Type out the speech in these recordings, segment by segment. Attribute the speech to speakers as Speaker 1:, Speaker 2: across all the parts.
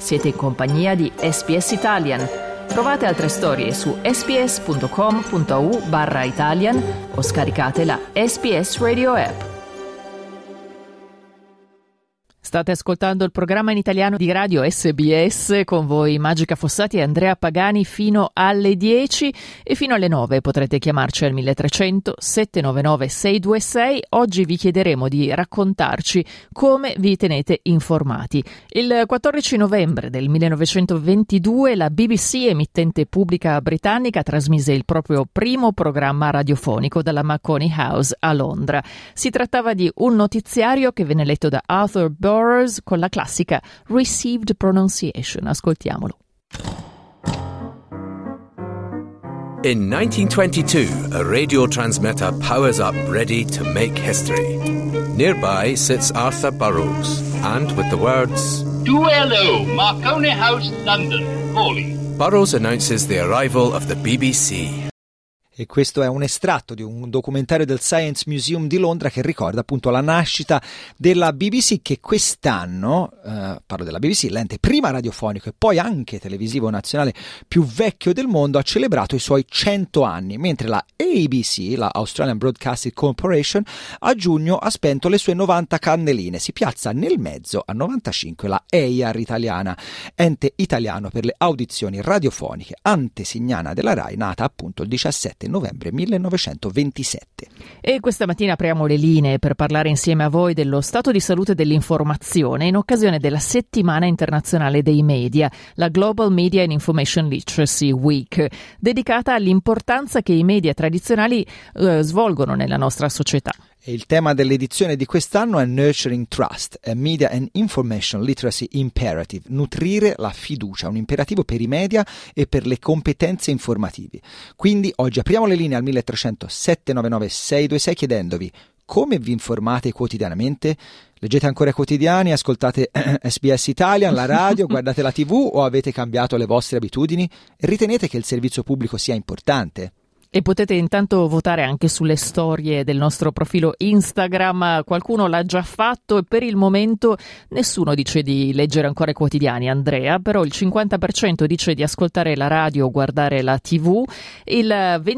Speaker 1: Siete in compagnia di SBS Italian. Trovate altre storie su sbs.com.au/Italian o scaricate la SBS Radio app. State ascoltando il programma in italiano di Radio SBS, con voi Magica Fossati e Andrea Pagani fino alle 10 e fino alle 9 potrete chiamarci al 1300 799 626. Oggi vi chiederemo di raccontarci come vi tenete informati. Il 14 novembre del 1922 la BBC, emittente pubblica britannica, trasmise il proprio primo programma radiofonico dalla Macaulay House a Londra. Si trattava di un notiziario che venne letto da Arthur Burrows con la classica Received Pronunciation. Ascoltiamolo.
Speaker 2: In 1922, a radio transmitter powers up ready to make history. Nearby sits Arthur Burrows, and with the words,
Speaker 3: "2LO, Marconi House, London, calling."
Speaker 2: Burrows announces the arrival of the BBC.
Speaker 4: E questo è un estratto di un documentario del Science Museum di Londra che ricorda appunto la nascita della BBC, che quest'anno, parlo della BBC, l'ente prima radiofonico e poi anche televisivo nazionale più vecchio del mondo, ha celebrato i suoi 100 anni, mentre la ABC, la Australian Broadcasting Corporation, a giugno ha spento le sue 90 candeline. Si piazza nel mezzo, a 95, la EIAR italiana, ente italiano per le audizioni radiofoniche, antesignana della RAI, nata appunto il 17 novembre 1927.
Speaker 1: E questa mattina apriamo le linee per parlare insieme a voi dello stato di salute dell'informazione in occasione della settimana internazionale dei media, la Global Media and Information Literacy Week, dedicata all'importanza che i media tradizionali svolgono nella nostra società.
Speaker 4: E il tema dell'edizione di quest'anno è Nurturing Trust, a Media and Information Literacy Imperative, nutrire la fiducia, un imperativo per i media e per le competenze informative. Quindi oggi apriamo le linee al 1300 799 626 chiedendovi: come vi informate quotidianamente? Leggete ancora i quotidiani, ascoltate SBS Italian, la radio, guardate la TV o avete cambiato le vostre abitudini? Ritenete che il servizio pubblico sia importante?
Speaker 1: E potete intanto votare anche sulle storie del nostro profilo Instagram. Qualcuno l'ha già fatto e per il momento nessuno dice di leggere ancora i quotidiani, Andrea, però il 50% dice di ascoltare la radio o guardare la TV, il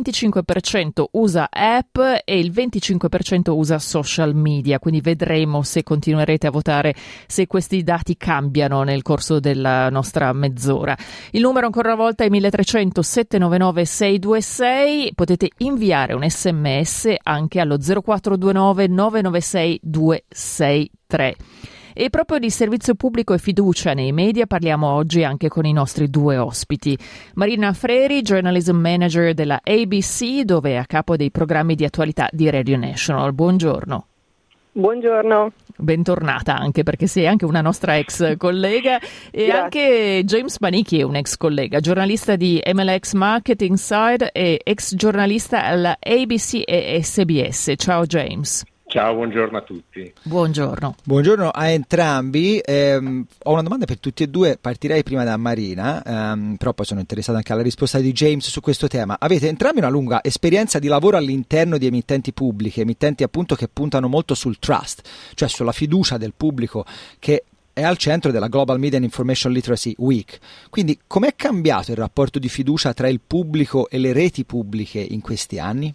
Speaker 1: 25% usa app e il 25% usa social media, quindi vedremo se continuerete a votare, se questi dati cambiano nel corso della nostra mezz'ora. Il numero ancora una volta è 1300 799 626. Potete inviare un SMS anche allo 0429 996 263. E proprio di servizio pubblico e fiducia nei media parliamo oggi anche con i nostri due ospiti. Marina Freri, Journalism Manager della ABC, dove è a capo dei programmi di attualità di Radio National. Buongiorno.
Speaker 5: Buongiorno.
Speaker 1: Bentornata, anche perché sei anche una nostra ex collega, e
Speaker 5: Grazie.
Speaker 1: Anche James Manicchi è un ex collega, giornalista di MLX Market Inside e ex giornalista alla ABC e SBS. Ciao James.
Speaker 6: Ciao, buongiorno a tutti.
Speaker 1: Buongiorno.
Speaker 4: Buongiorno a entrambi. Ho una domanda per tutti e due, partirei prima da Marina, però poi sono interessato anche alla risposta di James su questo tema. Avete entrambi una lunga esperienza di lavoro all'interno di emittenti pubbliche, emittenti appunto che puntano molto sul trust, cioè sulla fiducia del pubblico, che è al centro della Global Media and Information Literacy Week. Quindi com'è cambiato il rapporto di fiducia tra il pubblico e le reti pubbliche in questi anni?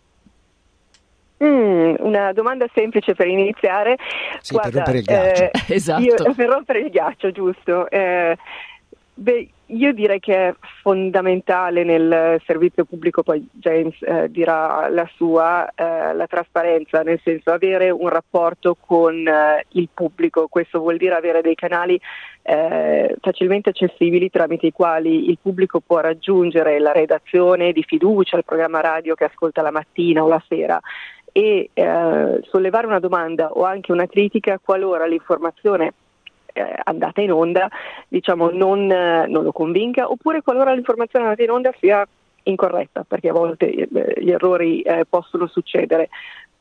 Speaker 5: Una domanda semplice per iniziare.
Speaker 4: Sì, per rompere il ghiaccio.
Speaker 1: Esatto.
Speaker 5: Per rompere il ghiaccio, giusto. Io direi che è fondamentale nel servizio pubblico, poi James dirà la sua, la trasparenza, nel senso avere un rapporto con il pubblico. Questo vuol dire avere dei canali facilmente accessibili tramite i quali il pubblico può raggiungere la redazione di fiducia, il programma radio che ascolta la mattina o la sera, e sollevare una domanda o anche una critica qualora l'informazione andata in onda, diciamo, non lo convinca, oppure qualora l'informazione andata in onda sia incorretta, perché a volte gli errori possono succedere.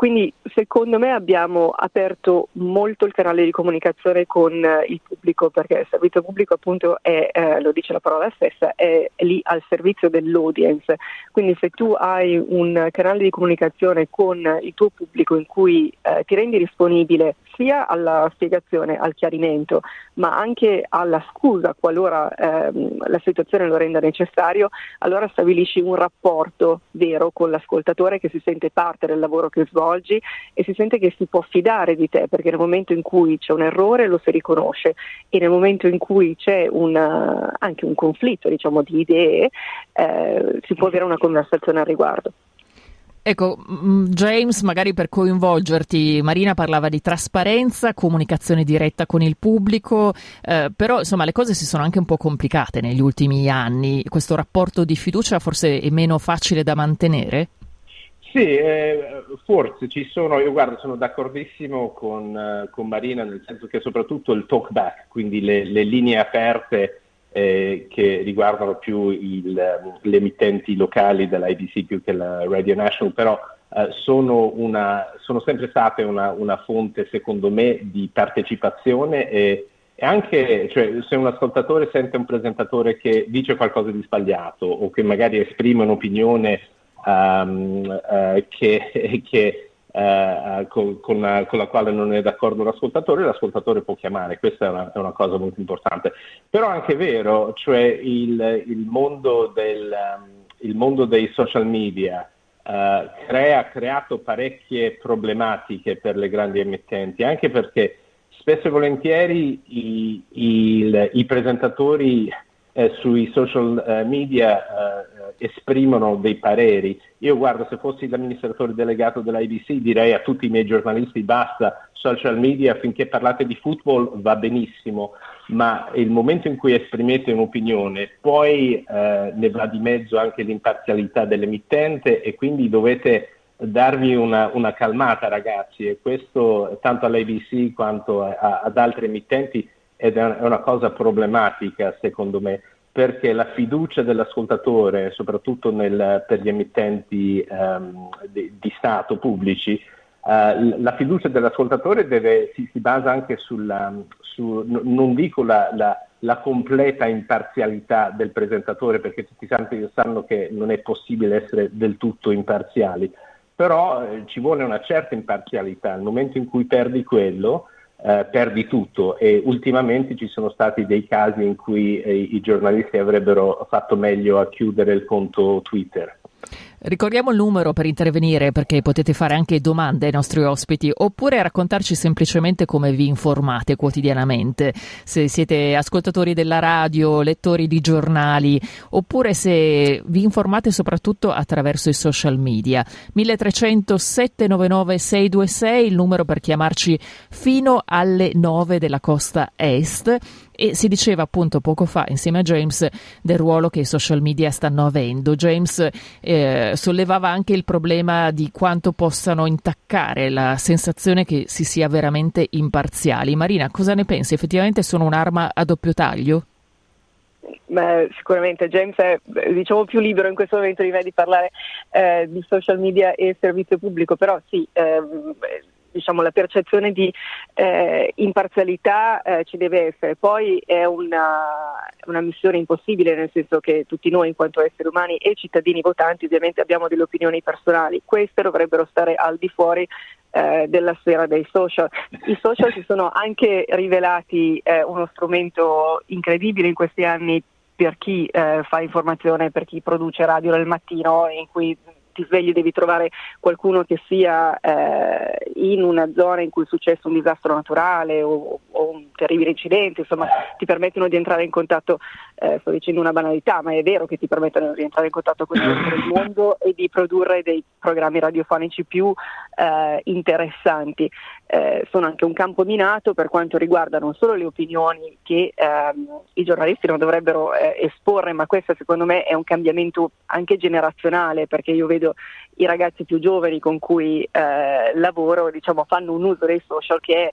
Speaker 5: Quindi secondo me abbiamo aperto molto il canale di comunicazione con il pubblico, perché il servizio pubblico appunto è, lo dice la parola stessa, è lì al servizio dell'audience. Quindi se tu hai un canale di comunicazione con il tuo pubblico in cui ti rendi disponibile sia alla spiegazione, al chiarimento, ma anche alla scusa qualora la situazione lo renda necessario, allora stabilisci un rapporto vero con l'ascoltatore che si sente parte del lavoro che svolgi e si sente che si può fidare di te, perché nel momento in cui c'è un errore lo si riconosce e nel momento in cui c'è anche un conflitto, diciamo, di idee, si può avere una conversazione al riguardo.
Speaker 1: Ecco, James, magari per coinvolgerti, Marina parlava di trasparenza, comunicazione diretta con il pubblico, però insomma le cose si sono anche un po' complicate negli ultimi anni. Questo rapporto di fiducia forse è meno facile da mantenere?
Speaker 6: Sì, forse ci sono, io guardo, sono d'accordissimo con Marina, nel senso che soprattutto il talk back, quindi le linee aperte che riguardano più le emittenti locali dell'IBC più che la Radio National, però sono sempre state una fonte, secondo me, di partecipazione e anche, cioè, se un ascoltatore sente un presentatore che dice qualcosa di sbagliato o che magari esprime un'opinione con la quale non è d'accordo l'ascoltatore può chiamare. Questa è una cosa molto importante. Però è anche vero, cioè il mondo dei social media ha creato parecchie problematiche per le grandi emittenti, anche perché spesso e volentieri i presentatori sui social media esprimono dei pareri. Io guardo, se fossi l'amministratore delegato dell'IBC direi a tutti i miei giornalisti: basta social media, finché parlate di football va benissimo, ma il momento in cui esprimete un'opinione poi ne va di mezzo anche l'imparzialità dell'emittente e quindi dovete darvi una calmata, ragazzi, e questo tanto all'IBC quanto ad altri emittenti ed è una cosa problematica, secondo me, perché la fiducia dell'ascoltatore, soprattutto per gli emittenti di Stato pubblici, la fiducia dell'ascoltatore si basa anche non dico la completa imparzialità del presentatore, perché tutti sanno che non è possibile essere del tutto imparziali, però ci vuole una certa imparzialità. Nel momento in cui perdi quello, perdi tutto, e ultimamente ci sono stati dei casi in cui i giornalisti avrebbero fatto meglio a chiudere il conto Twitter.
Speaker 1: Ricordiamo il numero per intervenire, perché potete fare anche domande ai nostri ospiti oppure raccontarci semplicemente come vi informate quotidianamente, se siete ascoltatori della radio, lettori di giornali oppure se vi informate soprattutto attraverso i social media. 1300 799 626 il numero per chiamarci fino alle 9 della costa est. E si diceva appunto poco fa insieme a James del ruolo che i social media stanno avendo. James sollevava anche il problema di quanto possano intaccare la sensazione che si sia veramente imparziali. Marina, cosa ne pensi? Effettivamente sono un'arma a doppio taglio?
Speaker 5: Beh, sicuramente James è, diciamo, più libero in questo momento di me di parlare di social media e servizio pubblico, però sì, diciamo la percezione di imparzialità ci deve essere. Poi è una missione impossibile, nel senso che tutti noi in quanto esseri umani e cittadini votanti ovviamente abbiamo delle opinioni personali. Queste dovrebbero stare al di fuori della sfera dei social. I social si sono anche rivelati uno strumento incredibile in questi anni per chi fa informazione, per chi produce radio nel mattino, in cui ti svegli e devi trovare qualcuno che sia in una zona in cui è successo un disastro naturale o un terribile incidente, insomma ti permettono di entrare in contatto, sto dicendo una banalità, ma è vero che ti permettono di entrare in contatto con il mondo e di produrre dei programmi radiofonici più interessanti. Sono anche un campo minato per quanto riguarda non solo le opinioni che i giornalisti non dovrebbero esporre, ma questo secondo me è un cambiamento anche generazionale, perché io vedo i ragazzi più giovani con cui lavoro, diciamo, fanno un uso dei social che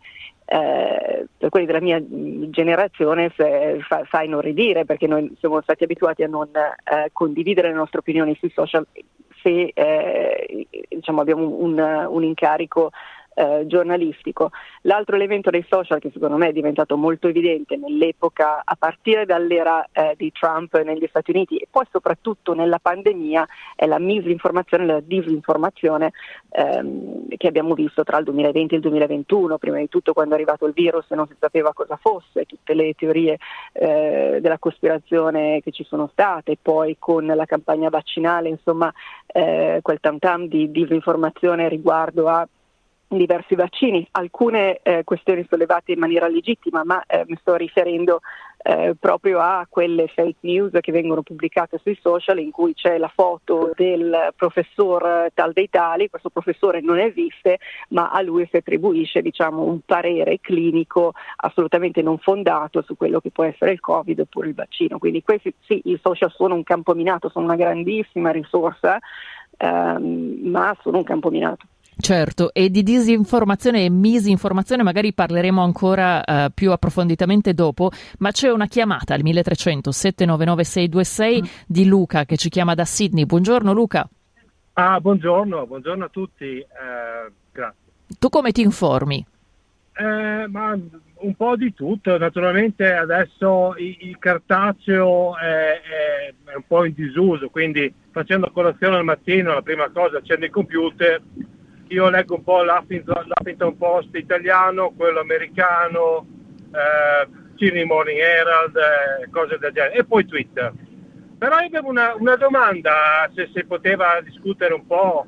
Speaker 5: per quelli della mia generazione fa inorridire, perché noi siamo stati abituati a non condividere le nostre opinioni sui social, se diciamo abbiamo un incarico giornalistico. L'altro elemento dei social che secondo me è diventato molto evidente nell'epoca, a partire dall'era di Trump negli Stati Uniti e poi soprattutto nella pandemia, è la misinformazione, la disinformazione che abbiamo visto tra il 2020 e il 2021, prima di tutto quando è arrivato il virus e non si sapeva cosa fosse, tutte le teorie della cospirazione che ci sono state, poi con la campagna vaccinale, insomma quel tam tam di disinformazione riguardo a diversi vaccini, alcune questioni sollevate in maniera legittima, ma mi sto riferendo proprio a quelle fake news che vengono pubblicate sui social in cui c'è la foto del professor tal dei tali. Questo professore non esiste, ma a lui si attribuisce, diciamo, un parere clinico assolutamente non fondato su quello che può essere il Covid oppure il vaccino. Quindi questi sì, i social sono un campo minato, sono una grandissima risorsa, ma sono un campo minato.
Speaker 1: Certo, e di disinformazione e misinformazione magari parleremo ancora più approfonditamente dopo, ma c'è una chiamata al 1300 799 626 di Luca che ci chiama da Sydney. Buongiorno Luca.
Speaker 7: Buongiorno a tutti, grazie.
Speaker 1: Tu come ti informi?
Speaker 7: Ma un po' di tutto, naturalmente adesso il cartaceo è un po' in disuso, quindi facendo colazione al mattino la prima cosa accendo il computer. Io leggo un po' l'Huffington Post italiano, quello americano, Sydney Morning Herald, cose del genere, e poi Twitter. Però io avevo una domanda, se si poteva discutere un po'.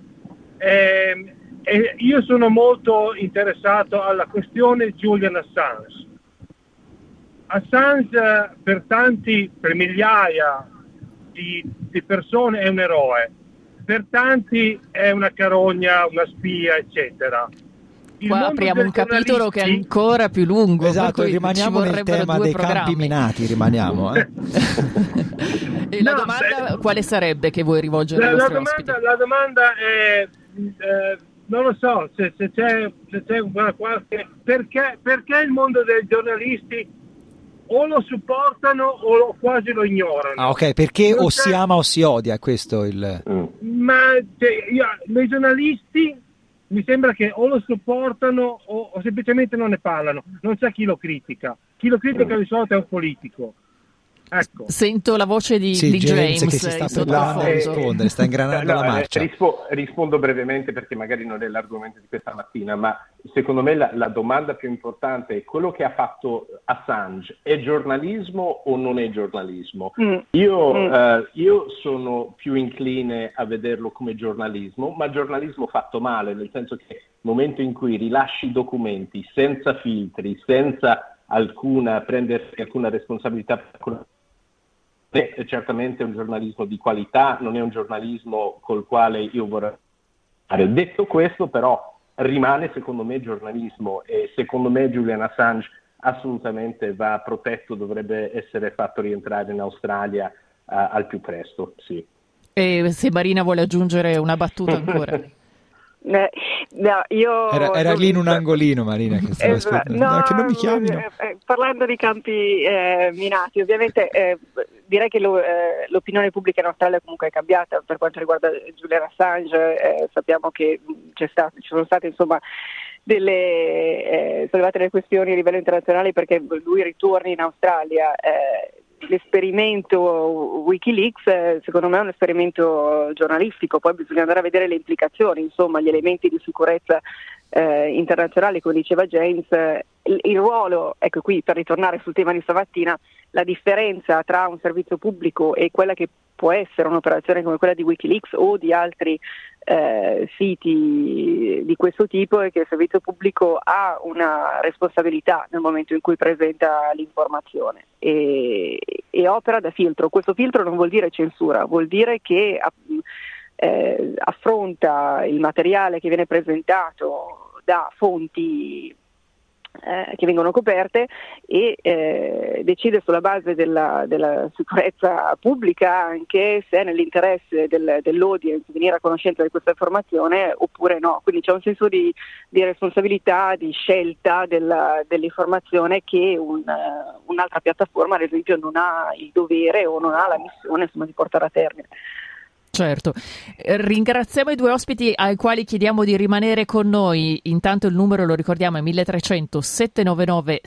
Speaker 7: Io sono molto interessato alla questione Julian Assange. Assange per migliaia di persone è un eroe. Per tanti è una carogna, una spia, eccetera.
Speaker 1: Qua apriamo un capitolo che è ancora più lungo.
Speaker 4: Esatto, rimaniamo nel tema dei campi minati, rimaniamo.
Speaker 1: E la domanda quale sarebbe che vuoi rivolgere ai vostri ospiti?
Speaker 7: La domanda è, non lo so, se c'è una qualche... Perché il mondo dei giornalisti o lo supportano o quasi lo ignorano.
Speaker 4: Ah, ok, perché o si ama o si odia, questo il...
Speaker 7: Ma i giornalisti mi sembra che o lo supportano o semplicemente non ne parlano. Non c'è chi lo critica. Chi lo critica di solito è un politico. Ecco.
Speaker 1: Sento la voce di James
Speaker 4: che si sta preparando a rispondere, sta ingranando la marcia.
Speaker 6: Rispondo brevemente perché magari non è l'argomento di questa mattina, ma secondo me la domanda più importante è: quello che ha fatto Assange è giornalismo o non è giornalismo? Io sono più incline a vederlo come giornalismo, ma giornalismo fatto male, nel senso che nel momento in cui rilasci i documenti senza filtri, senza prendersi alcuna responsabilità, è certamente un giornalismo di qualità, non è un giornalismo col quale io vorrei fare. Detto questo, però, rimane secondo me giornalismo, e secondo me Julian Assange assolutamente va protetto, dovrebbe essere fatto rientrare in Australia al più presto, sì.
Speaker 1: E se Marina vuole aggiungere una battuta ancora.
Speaker 5: No, io
Speaker 4: era lì in un angolino, Marina, che stava aspettando. Che non mi chiamino.
Speaker 5: Parlando di campi minati, ovviamente direi che l'opinione pubblica in Australia comunque è cambiata per quanto riguarda Julian Assange. Sappiamo che ci sono state insomma sollevate delle questioni a livello internazionale perché lui ritorni in Australia. L'esperimento Wikileaks secondo me è un esperimento giornalistico, poi bisogna andare a vedere le implicazioni, insomma gli elementi di sicurezza internazionali, come diceva James, il ruolo, ecco qui per ritornare sul tema di stamattina, la differenza tra un servizio pubblico e quella che può essere un'operazione come quella di Wikileaks o di altri siti di questo tipo è che il servizio pubblico ha una responsabilità nel momento in cui presenta l'informazione e opera da filtro. Questo filtro non vuol dire censura, vuol dire che affronta il materiale che viene presentato da fonti che vengono coperte e decide sulla base della sicurezza pubblica anche se è nell'interesse dell'audience venire a conoscenza di questa informazione oppure no. Quindi c'è un senso di responsabilità, di scelta dell'informazione che un'altra piattaforma ad esempio non ha il dovere o non ha la missione insomma, di portare a termine.
Speaker 1: Certo, ringraziamo i due ospiti ai quali chiediamo di rimanere con noi. Intanto il numero lo ricordiamo è 1300 799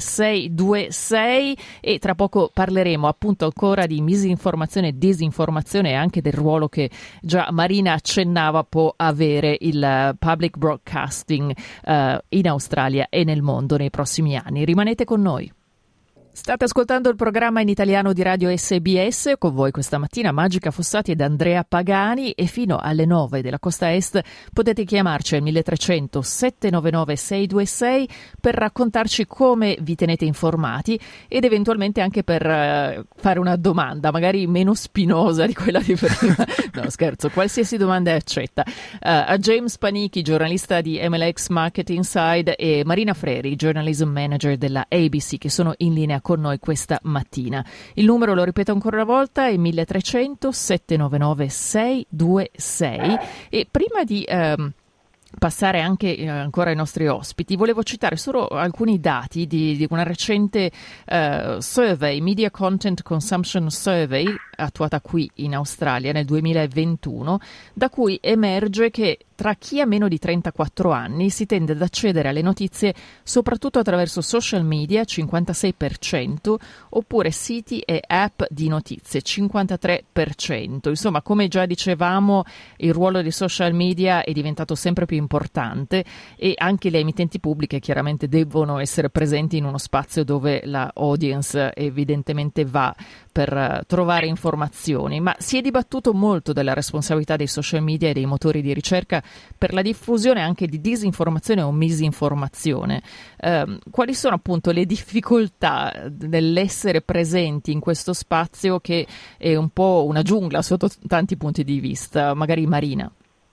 Speaker 1: 626 e tra poco parleremo appunto ancora di misinformazione e disinformazione e anche del ruolo che già Marina accennava può avere il public broadcasting in Australia e nel mondo nei prossimi anni. Rimanete con noi. State ascoltando il programma in italiano di Radio SBS, con voi questa mattina Magica Fossati ed Andrea Pagani, e fino alle 9 della costa est potete chiamarci al 1300 799 626 per raccontarci come vi tenete informati ed eventualmente anche per fare una domanda, magari meno spinosa di quella di prima. No, scherzo, qualsiasi domanda è accetta. A James Panichi, giornalista di MLX Market Inside, e Marina Freri, journalism manager della ABC, che sono in linea con noi questa mattina. Il numero, lo ripeto ancora una volta, è 1300 799 626 e prima di passare anche ancora ai nostri ospiti, volevo citare solo alcuni dati di una recente survey, Media Content Consumption Survey, attuata qui in Australia nel 2021, da cui emerge che tra chi ha meno di 34 anni si tende ad accedere alle notizie soprattutto attraverso social media, 56%, oppure siti e app di notizie, 53%. Insomma, come già dicevamo, il ruolo dei social media è diventato sempre più importante e anche le emittenti pubbliche chiaramente devono essere presenti in uno spazio dove la audience evidentemente va per trovare informazioni, ma si è dibattuto molto della responsabilità dei social media e dei motori di ricerca per la diffusione anche di disinformazione o misinformazione. Quali sono appunto le difficoltà nell'essere presenti in questo spazio che è un po' una giungla sotto tanti punti di vista? Magari Marina.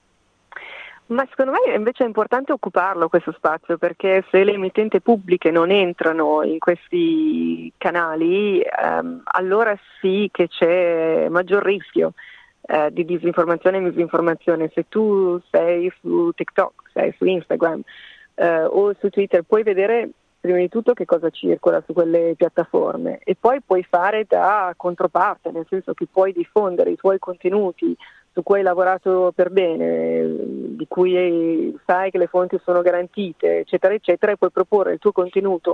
Speaker 5: Ma secondo me invece è importante occuparlo questo spazio, perché se le emittenti pubbliche non entrano in questi canali, allora sì che c'è maggior rischio di disinformazione e misinformazione. Se tu sei su TikTok, sei su Instagram o su Twitter, puoi vedere prima di tutto che cosa circola su quelle piattaforme e poi puoi fare da controparte, nel senso che puoi diffondere i tuoi contenuti su cui hai lavorato per bene, di cui sai che le fonti sono garantite, eccetera, eccetera, e puoi proporre il tuo contenuto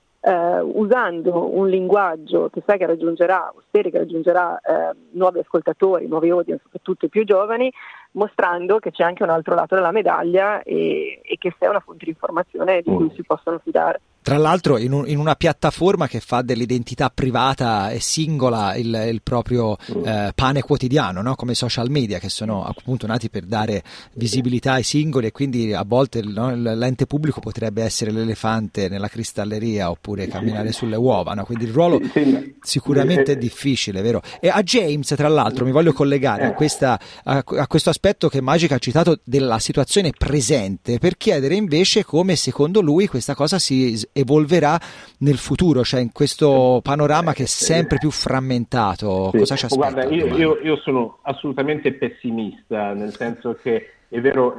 Speaker 5: usando un linguaggio che sai che raggiungerà, o speri che raggiungerà nuovi ascoltatori, nuovi audience, soprattutto i più giovani, mostrando che c'è anche un altro lato della medaglia e che sei una fonte di informazione di cui si possono fidare.
Speaker 4: Tra l'altro in una piattaforma che fa dell'identità privata e singola il proprio pane quotidiano, no? Come i social media, che sono appunto nati per dare visibilità ai singoli, e quindi a volte l'ente pubblico potrebbe essere l'elefante nella cristalleria oppure camminare sulle uova, no? Quindi il ruolo sicuramente è difficile, vero? E a James, tra l'altro, mi voglio collegare a questo aspetto che Magica ha citato della situazione presente, per chiedere invece come secondo lui questa cosa si evolverà nel futuro, cioè in questo panorama che è sempre più frammentato. Sì. Cosa ci aspetta?
Speaker 6: Guarda, io sono assolutamente pessimista, nel senso che è vero,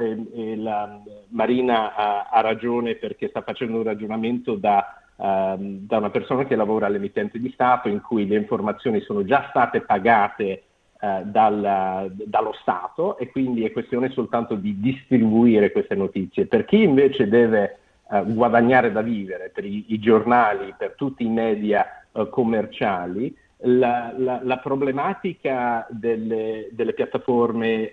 Speaker 6: Marina ha ragione, perché sta facendo un ragionamento da una persona che lavora all'emittente di Stato, in cui le informazioni sono già state pagate dallo Stato, e quindi è questione soltanto di distribuire queste notizie. Per chi invece deve guadagnare da vivere, per i giornali, per tutti i media commerciali, la problematica delle piattaforme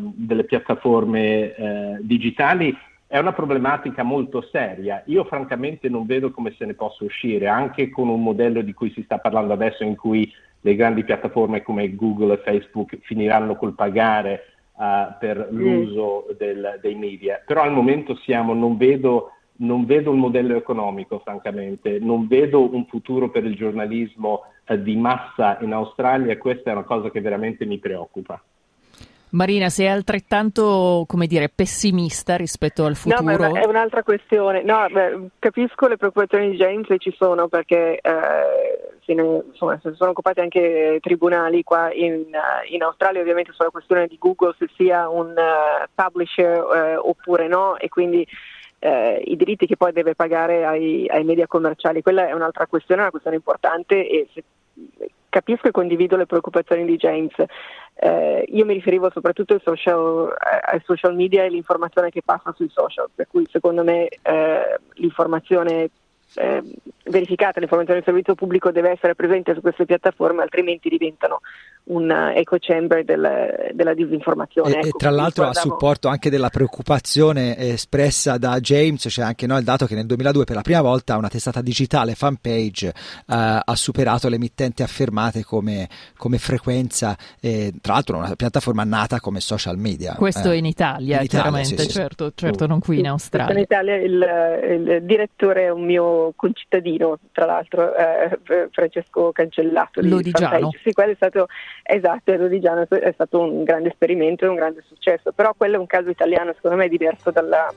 Speaker 6: digitali è una problematica molto seria. Io francamente non vedo come se ne possa uscire, anche con un modello di cui si sta parlando adesso, in cui le grandi piattaforme come Google e Facebook finiranno col pagare per l'uso dei media. Però al momento non vedo un modello economico, francamente, non vedo un futuro per il giornalismo di massa in Australia, e questa è una cosa che veramente mi preoccupa.
Speaker 1: Marina, sei altrettanto, pessimista rispetto al futuro?
Speaker 5: No, ma è un'altra questione. No, capisco le preoccupazioni di James, e ci sono, perché se ne sono occupati anche tribunali qua in Australia, ovviamente, sulla questione di Google, se sia un publisher oppure no, e quindi i diritti che poi deve pagare ai media commerciali. Quella è un'altra questione, una questione importante, e capisco e condivido le preoccupazioni di James. Io mi riferivo soprattutto ai social media e l'informazione che passa sui social, per cui secondo me l'informazione verificata, l'informazione del servizio pubblico deve essere presente su queste piattaforme, altrimenti diventano un echo chamber della disinformazione.
Speaker 4: E tra l'altro a supporto anche della preoccupazione espressa da James, c'è anche il dato che nel 2002 per la prima volta una testata digitale Fanpage ha superato le emittenti affermate come frequenza, tra l'altro una piattaforma nata come social media.
Speaker 1: Questo in Italia, chiaramente,
Speaker 4: sì.
Speaker 1: Certo, non qui in Australia.
Speaker 5: In Italia il direttore è un mio concittadino, tra l'altro, Francesco Cancellato di
Speaker 1: Lodigiano.
Speaker 5: Fanpage. Sì, quello è stato esatto, Lodigiano è stato un grande esperimento e un grande successo, però quello è un caso italiano, secondo me diverso dalla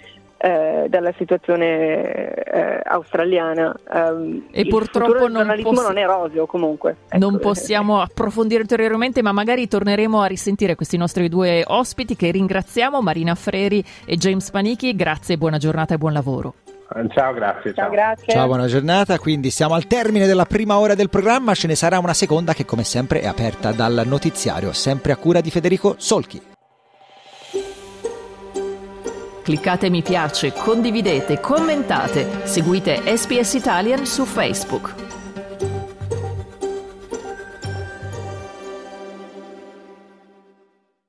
Speaker 5: situazione australiana,
Speaker 1: e purtroppo
Speaker 5: il giornalismo non è roseo comunque.
Speaker 1: Non possiamo approfondire ulteriormente, ma magari torneremo a risentire questi nostri due ospiti che ringraziamo, Marina Freri e James Panichi. Grazie, buona giornata e buon lavoro.
Speaker 6: Ciao, grazie.
Speaker 5: Ciao, grazie.
Speaker 4: Ciao, buona giornata. Quindi siamo al termine della prima ora del programma, ce ne sarà una seconda che come sempre è aperta dal notiziario, sempre a cura di Federico Solchi.
Speaker 1: Cliccate mi piace, condividete, commentate, seguite SPS Italian su Facebook.